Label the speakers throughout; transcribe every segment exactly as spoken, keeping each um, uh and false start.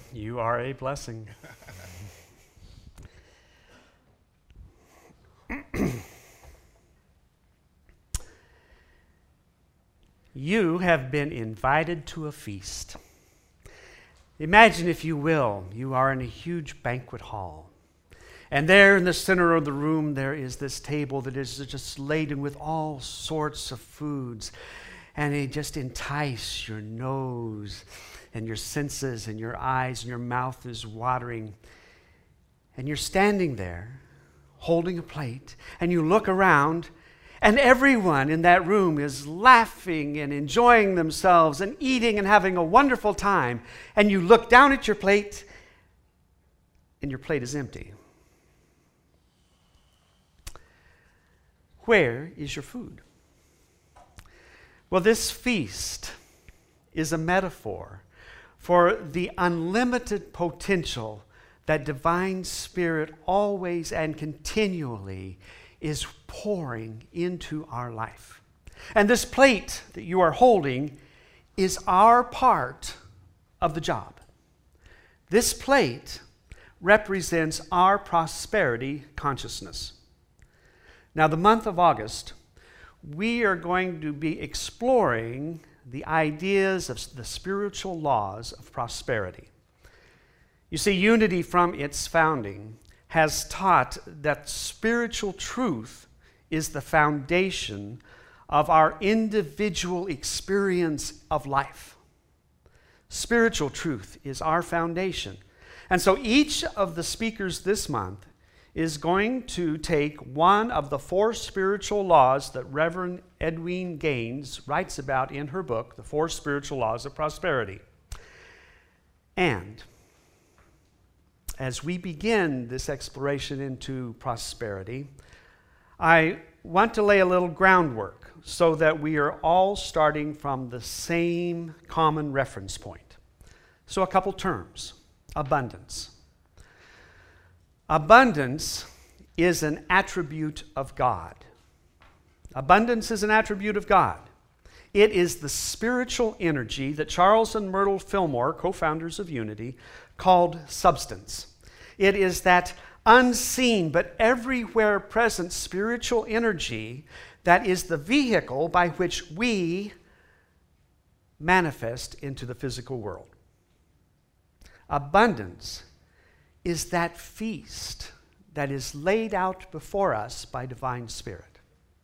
Speaker 1: You are a blessing. You have been invited to a feast. Imagine, if you will, you are in a huge banquet hall. And there in the center of the room, there is this table that is just laden with all sorts of foods. And they just entice your nose and your senses and your eyes, and your mouth is watering. And you're standing there holding a plate, and you look around, and everyone in that room is laughing and enjoying themselves and eating and having a wonderful time. And you look down at your plate, and your plate is empty. Where is your food? Well, this feast is a metaphor for the unlimited potential that Divine Spirit always and continually is pouring into our life. And this plate that you are holding is our part of the job. This plate represents our prosperity consciousness. Now, the month of August, we are going to be exploring the ideas of the spiritual laws of prosperity. You see, Unity from its founding has taught that spiritual truth is the foundation of our individual experience of life. Spiritual truth is our foundation. And so each of the speakers this month is going to take one of the four spiritual laws that Reverend Edwene Gaines writes about in her book, The Four Spiritual Laws of Prosperity. And as we begin this exploration into prosperity, I want to lay a little groundwork so that we are all starting from the same common reference point. So a couple terms. Abundance. Abundance is an attribute of God. Abundance is an attribute of God. It is the spiritual energy that Charles and Myrtle Fillmore, co-founders of Unity, called substance. It is that unseen but everywhere present spiritual energy that is the vehicle by which we manifest into the physical world. Abundance is that feast that is laid out before us by Divine Spirit.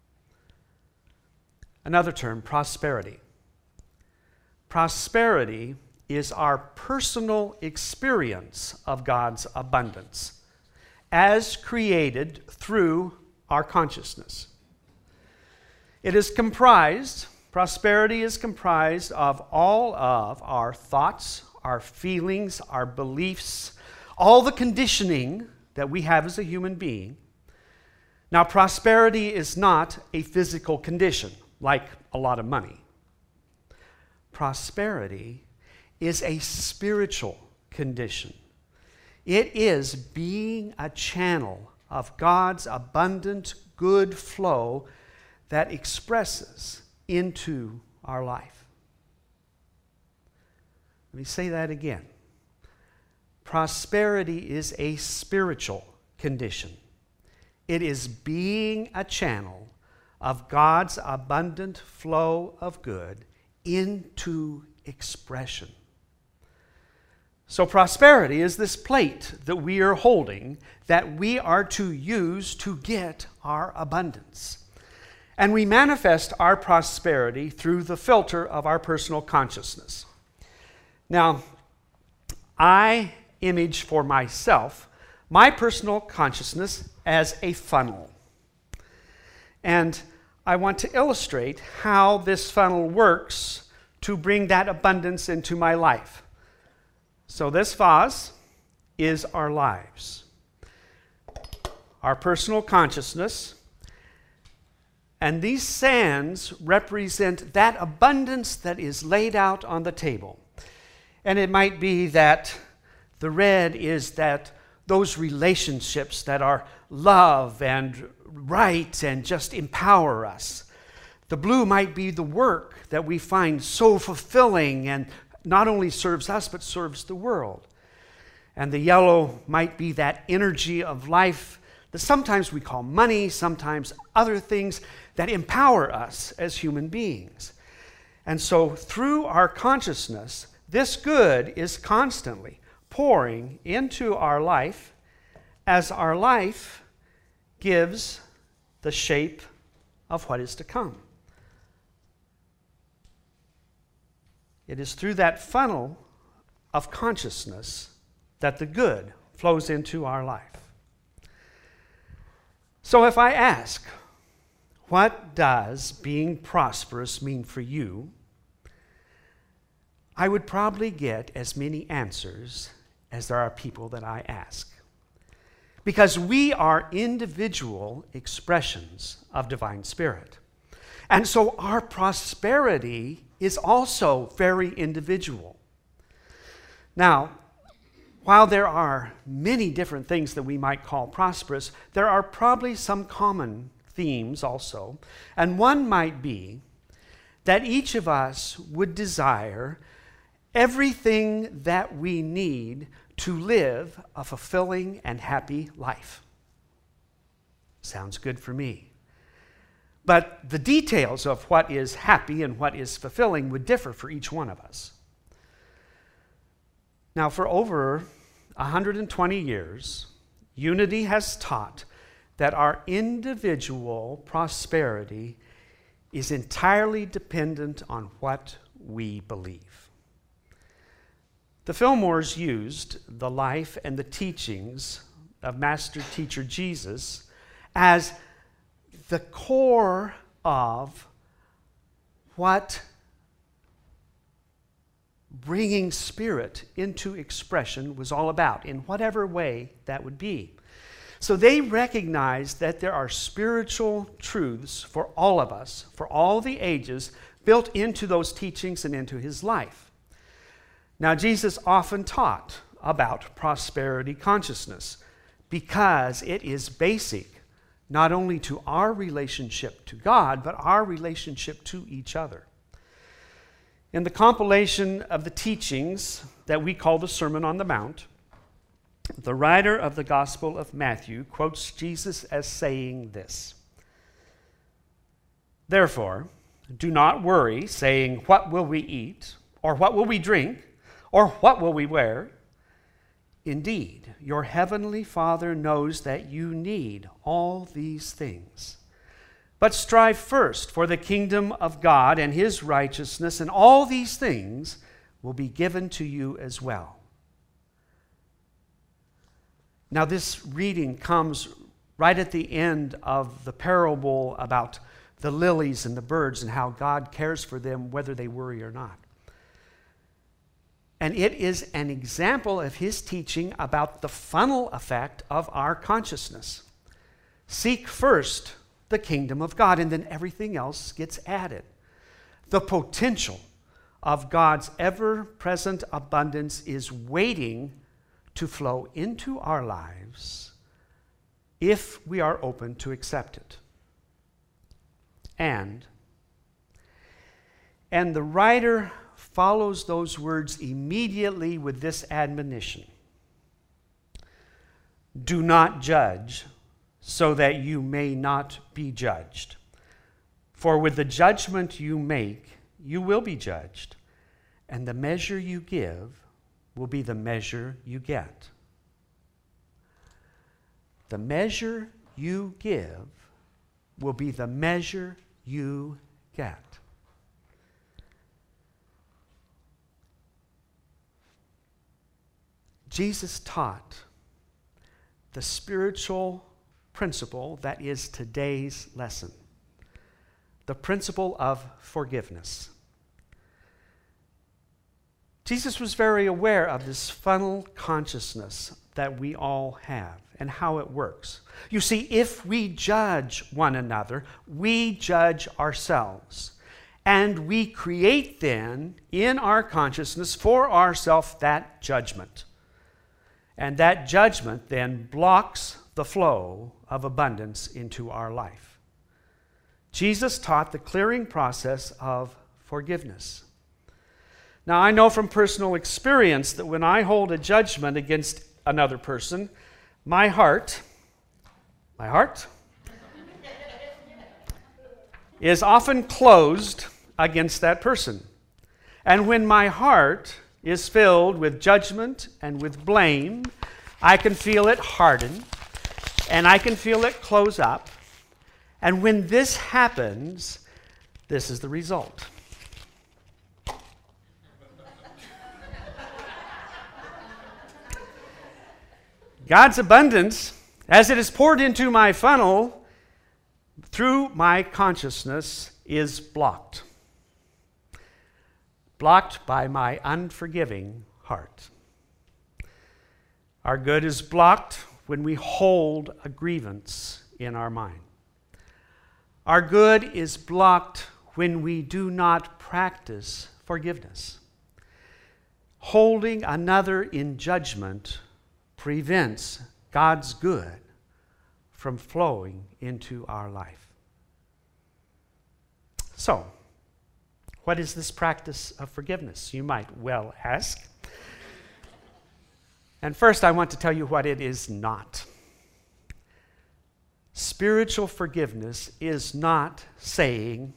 Speaker 1: Another term, prosperity. Prosperity is our personal experience of God's abundance as created through our consciousness. It is comprised, prosperity is comprised of all of our thoughts, our feelings, our beliefs, all the conditioning that we have as a human being. Now, prosperity is not a physical condition like a lot of money. Prosperity is a spiritual condition. It is being a channel of God's abundant good flow that expresses into our life. Let me say that again. Prosperity is a spiritual condition. It is being a channel of God's abundant flow of good into expression. So prosperity is this plate that we are holding that we are to use to get our abundance. And we manifest our prosperity through the filter of our personal consciousness. Now, I image for myself my personal consciousness as a funnel. And I want to illustrate how this funnel works to bring that abundance into my life. So this vase is our lives, our personal consciousness, and these sands represent that abundance that is laid out on the table. And it might be that the red is that those relationships that are love and right and just empower us. The blue might be the work that we find so fulfilling and not only serves us but serves the world. And the yellow might be that energy of life that sometimes we call money, sometimes other things that empower us as human beings. And so through our consciousness, this good is constantly pouring into our life as our life gives the shape of what is to come. It is through that funnel of consciousness that the good flows into our life. So if I ask, what does being prosperous mean for you? I would probably get as many answers as there are people that I ask. Because we are individual expressions of divine spirit. And so our prosperity is also very individual. Now, while there are many different things that we might call prosperous, there are probably some common themes also. And one might be that each of us would desire everything that we need to live a fulfilling and happy life. Sounds good for me. But the details of what is happy and what is fulfilling would differ for each one of us. Now, for over one hundred twenty years, Unity has taught that our individual prosperity is entirely dependent on what we believe. The Fillmores used the life and the teachings of Master Teacher Jesus as the core of what bringing spirit into expression was all about, in whatever way that would be. So they recognized that there are spiritual truths for all of us, for all the ages, built into those teachings and into his life. Now, Jesus often taught about prosperity consciousness because it is basic not only to our relationship to God, but our relationship to each other. In the compilation of the teachings that we call the Sermon on the Mount, the writer of the Gospel of Matthew quotes Jesus as saying this: "Therefore, do not worry, saying, 'What will we eat?' or 'What will we drink?' or 'What will we wear?' Indeed, your heavenly Father knows that you need all these things. But strive first for the kingdom of God and his righteousness, and all these things will be given to you as well." Now, this reading comes right at the end of the parable about the lilies and the birds and how God cares for them whether they worry or not. And it is an example of his teaching about the funnel effect of our consciousness. Seek first the kingdom of God, and then everything else gets added. The potential of God's ever-present abundance is waiting to flow into our lives if we are open to accept it. And, and the writer follows those words immediately with this admonition: "Do not judge, so that you may not be judged. For with the judgment you make, you will be judged, and the measure you give will be the measure you get." The measure you give will be the measure you get. Jesus taught the spiritual principle that is today's lesson, the principle of forgiveness. Jesus was very aware of this funnel consciousness that we all have and how it works. You see, if we judge one another, we judge ourselves. And we create then in our consciousness for ourselves that judgment. And that judgment then blocks the flow of abundance into our life. Jesus taught the clearing process of forgiveness. Now, I know from personal experience that when I hold a judgment against another person, my heart, my heart, is often closed against that person. And when my heart is filled with judgment and with blame, I can feel it harden, and I can feel it close up. And when this happens, this is the result. God's abundance, as it is poured into my funnel through my consciousness, is blocked. Blocked by my unforgiving heart. Our good is blocked when we hold a grievance in our mind. Our good is blocked when we do not practice forgiveness. Holding another in judgment prevents God's good from flowing into our life. So, what is this practice of forgiveness, you might well ask? And first, I want to tell you what it is not. Spiritual forgiveness is not saying,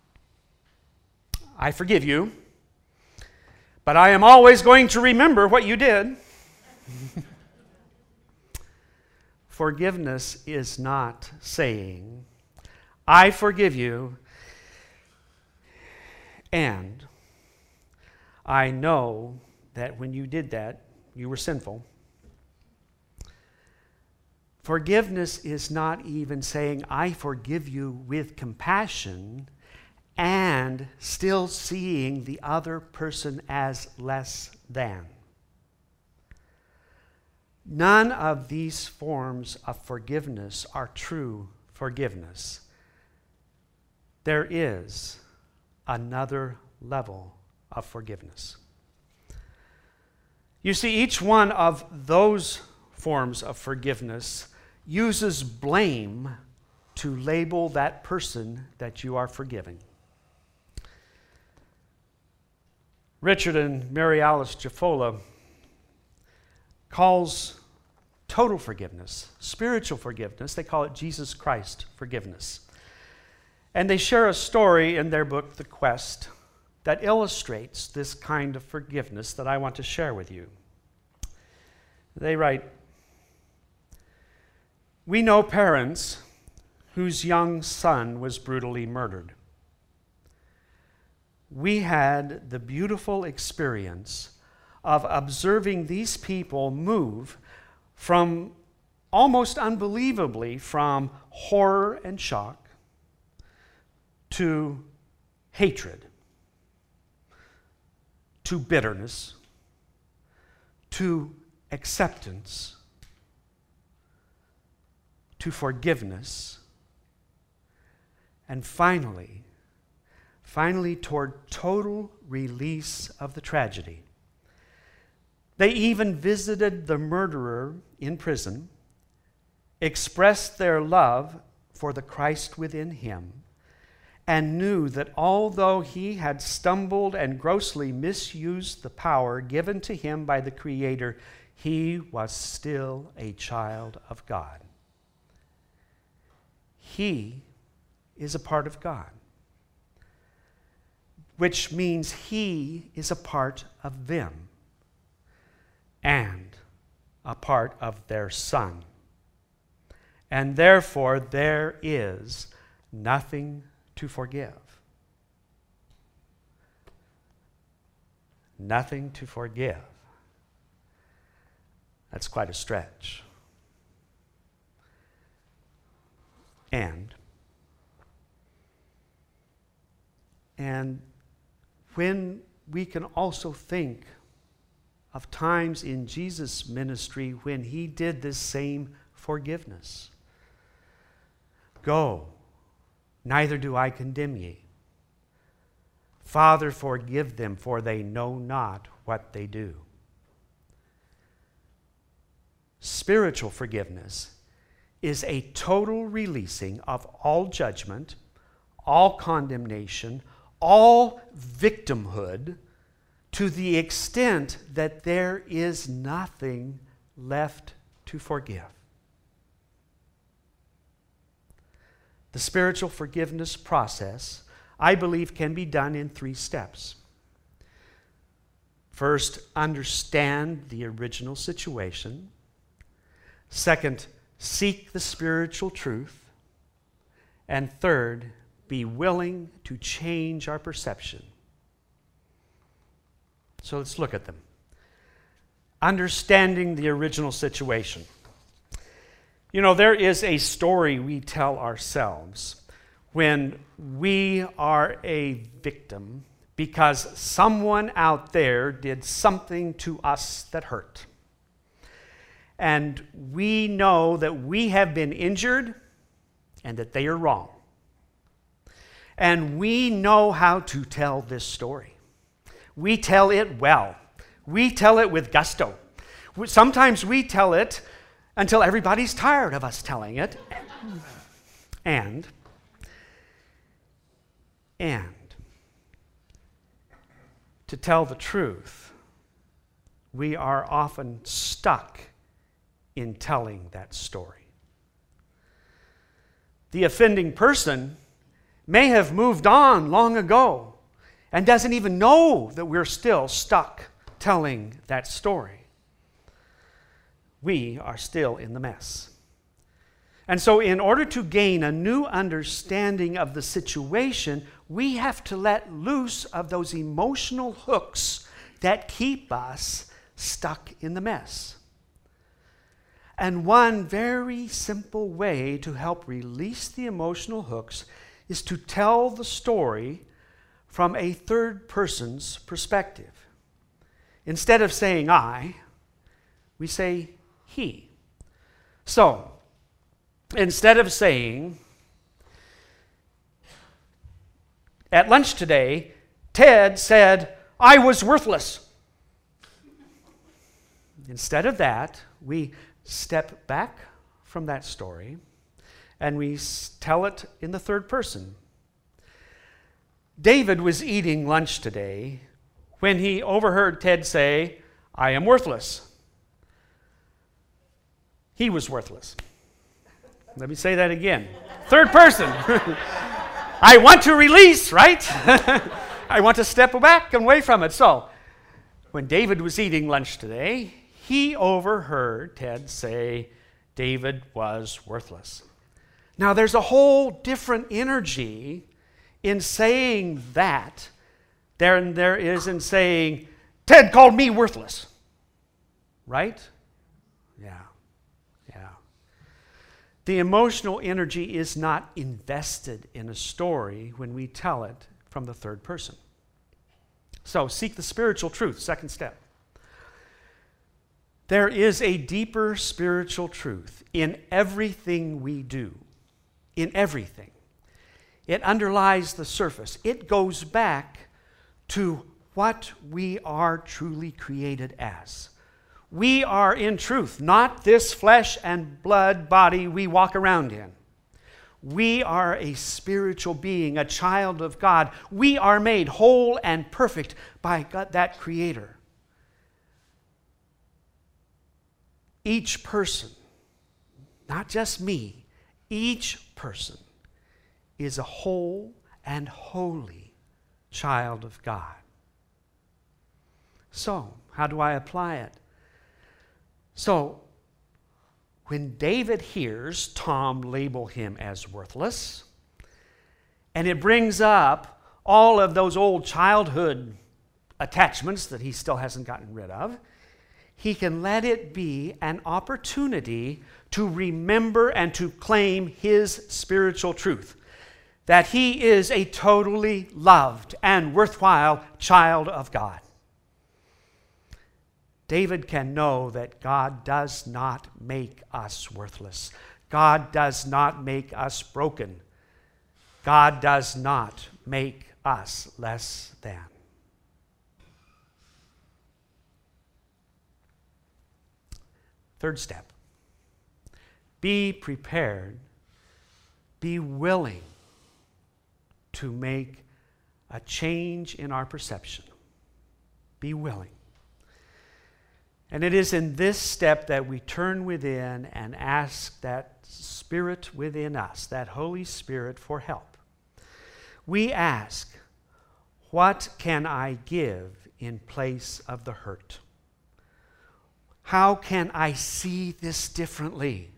Speaker 1: I forgive you, but I am always going to remember what you did. Forgiveness is not saying, I forgive you, and I know that when you did that, you were sinful. Forgiveness is not even saying, I forgive you with compassion, and still seeing the other person as less than. None of these forms of forgiveness are true forgiveness. There is another level of forgiveness. You see, each one of those forms of forgiveness uses blame to label that person that you are forgiving. Richard and Mary Alice Jaffola calls total forgiveness, spiritual forgiveness, they call it Jesus Christ forgiveness. And they share a story in their book, The Quest, that illustrates this kind of forgiveness that I want to share with you. They write, we know parents whose young son was brutally murdered. We had the beautiful experience of observing these people move from, almost unbelievably, from horror and shock to hatred, to bitterness, to acceptance, to forgiveness, and finally, finally toward total release of the tragedy. They even visited the murderer in prison, expressed their love for the Christ within him, and knew that although he had stumbled and grossly misused the power given to him by the Creator, he was still a child of God. He is a part of God, which means he is a part of them and a part of their Son. And therefore, there is nothing to forgive. Nothing to forgive. That's quite a stretch. And, and when we can also think of times in Jesus' ministry when he did this same forgiveness. Go, neither do I condemn ye. Father, forgive them, for they know not what they do. Spiritual forgiveness is a total releasing of all judgment, all condemnation, all victimhood to the extent that there is nothing left to forgive. The spiritual forgiveness process, I believe, can be done in three steps. First, understand the original situation. Second, seek the spiritual truth. And third, be willing to change our perception. So let's look at them. Understanding the original situation. You know, there is a story we tell ourselves when we are a victim because someone out there did something to us that hurt. And we know that we have been injured and that they are wrong. And we know how to tell this story. We tell it well. We tell it with gusto. Sometimes we tell it until everybody's tired of us telling it. And, and, to tell the truth, we are often stuck in telling that story. The offending person may have moved on long ago and doesn't even know that we're still stuck telling that story. We are still in the mess. And so in order to gain a new understanding of the situation, we have to let loose of those emotional hooks that keep us stuck in the mess. And one very simple way to help release the emotional hooks is to tell the story from a third person's perspective. Instead of saying I, we say he. So, instead of saying, at lunch today, Ted said, I was worthless. Instead of that, we step back from that story and we tell it in the third person. David was eating lunch today when he overheard Ted say, I am worthless. He was worthless. Let me say that again. Third person. I want to release, right? I want to step back and away from it. So, when David was eating lunch today, he overheard Ted say David was worthless. Now, there's a whole different energy in saying that than there is in saying, Ted called me worthless. Right? Yeah. Yeah. The emotional energy is not invested in a story when we tell it from the third person. So, seek the spiritual truth, second step. There is a deeper spiritual truth in everything we do. In everything. It underlies the surface. It goes back to what we are truly created as. We are in truth, not this flesh and blood body we walk around in. We are a spiritual being, a child of God. We are made whole and perfect by God, that Creator. Each person, not just me, each person is a whole and holy child of God. So, how do I apply it? So, when David hears Tom label him as worthless, and it brings up all of those old childhood attachments that he still hasn't gotten rid of, he can let it be an opportunity to remember and to claim his spiritual truth, that he is a totally loved and worthwhile child of God. David can know that God does not make us worthless. God does not make us broken. God does not make us less than. Third step. Be prepared. Be willing to make a change in our perception. Be willing. And it is in this step that we turn within and ask that Spirit within us, that Holy Spirit, for help. We ask, what can I give in place of the hurt? How can I see this differently?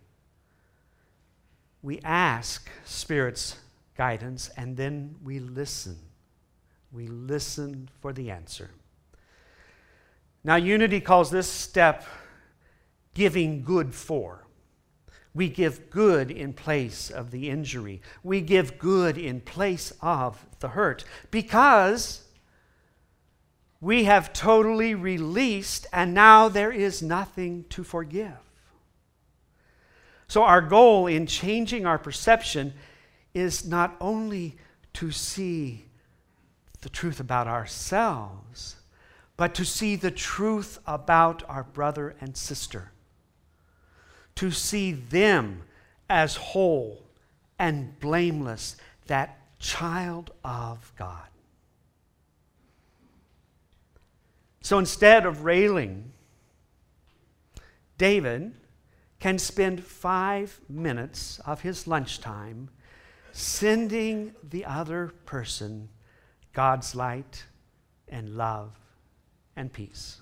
Speaker 1: We ask Spirit's guidance, and then we listen. We listen for the answer. Now, Unity calls this step giving good for. We give good in place of the injury. We give good in place of the hurt because we have totally released, and now there is nothing to forgive. So our goal in changing our perception is not only to see the truth about ourselves, but to see the truth about our brother and sister. To see them as whole and blameless, that child of God. So instead of railing, David can spend five minutes of his lunchtime sending the other person God's light and love and peace.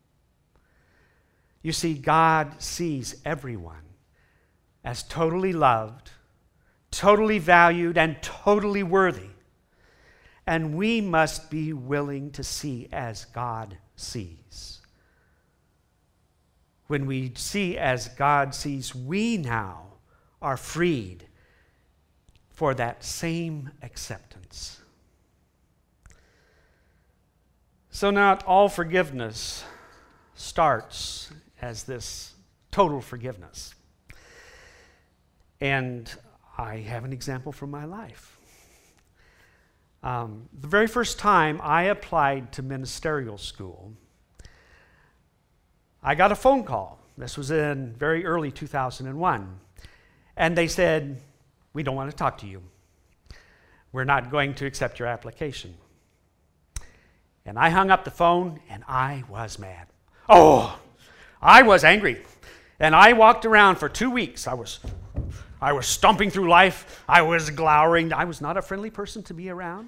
Speaker 1: You see, God sees everyone as totally loved, totally valued, and totally worthy. And we must be willing to see as God sees. When we see as God sees, we now are freed for that same acceptance. So not all forgiveness starts as this total forgiveness. And I have an example from my life. Um, the very first time I applied to ministerial school, I got a phone call. This was in very early two thousand one. And they said, "We don't want to talk to you. We're not going to accept your application." And I hung up the phone, and I was mad. Oh, I was angry. And I walked around for two weeks. I was, I was stomping through life. I was glowering. I was not a friendly person to be around.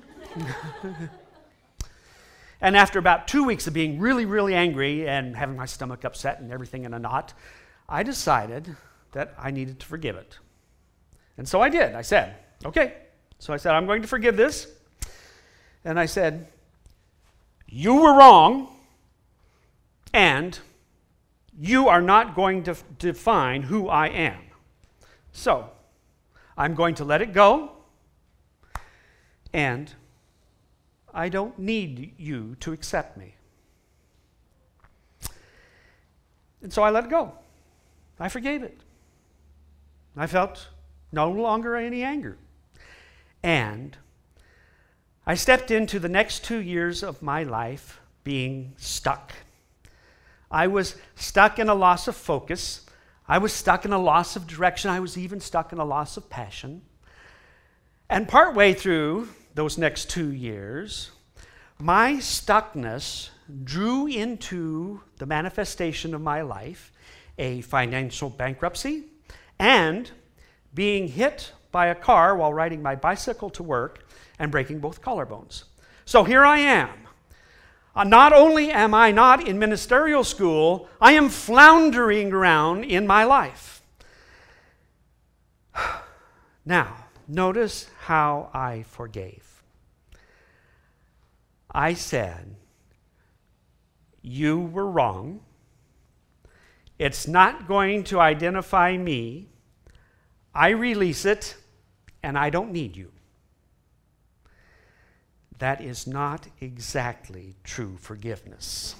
Speaker 1: And after about two weeks of being really, really angry and having my stomach upset and everything in a knot, I decided that I needed to forgive it. And so I did. I said, okay. So I said, I'm going to forgive this. And I said, you were wrong, and you are not going to f- define who I am. So, I'm going to let it go, and I don't need you to accept me. And so I let it go. I forgave it. I felt no longer any anger. And I stepped into the next two years of my life being stuck. I was stuck in a loss of focus. I was stuck in a loss of direction. I was even stuck in a loss of passion. And partway through those next two years, my stuckness drew into the manifestation of my life a financial bankruptcy and being hit by a car while riding my bicycle to work and breaking both collarbones. So here I am. Uh, not only am I not in ministerial school, I am floundering around in my life. Now, notice how I forgave. I said, you were wrong. It's not going to identify me. I release it, and I don't need you. That is not exactly true forgiveness.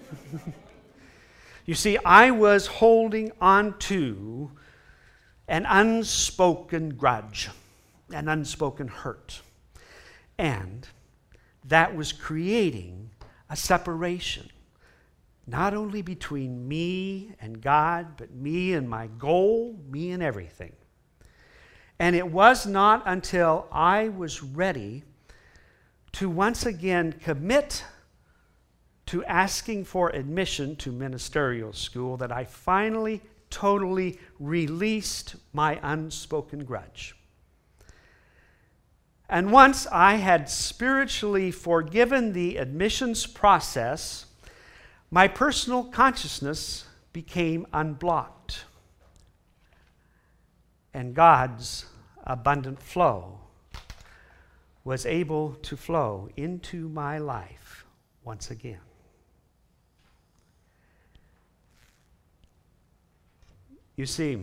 Speaker 1: You see, I was holding on to an unspoken grudge, an unspoken hurt. And that was creating a separation, not only between me and God, but me and my goal, me and everything. And it was not until I was ready to once again commit to asking for admission to ministerial school that I finally totally released my unspoken grudge. And once I had spiritually forgiven the admissions process, my personal consciousness became unblocked. And God's abundant flow was able to flow into my life once again. You see,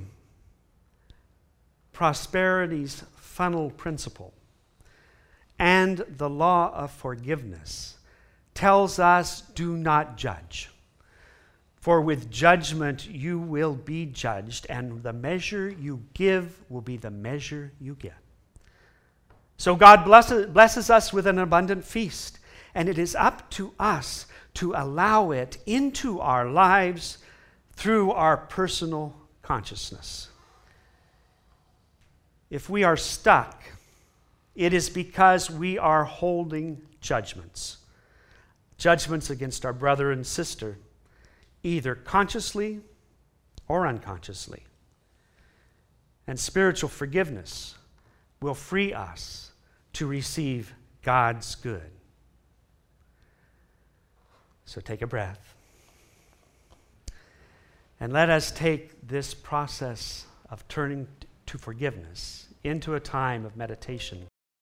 Speaker 1: prosperity's funnel principle and the law of forgiveness tells us, do not judge. For with judgment you will be judged, and the measure you give will be the measure you get. So God blesses, blesses us with an abundant feast, and it is up to us to allow it into our lives through our personal consciousness. If we are stuck, it is because we are holding judgments. Judgments against our brother and sister, either consciously or unconsciously. And spiritual forgiveness will free us to receive God's good. So take a breath. And let us take this process of turning to forgiveness into a time of meditation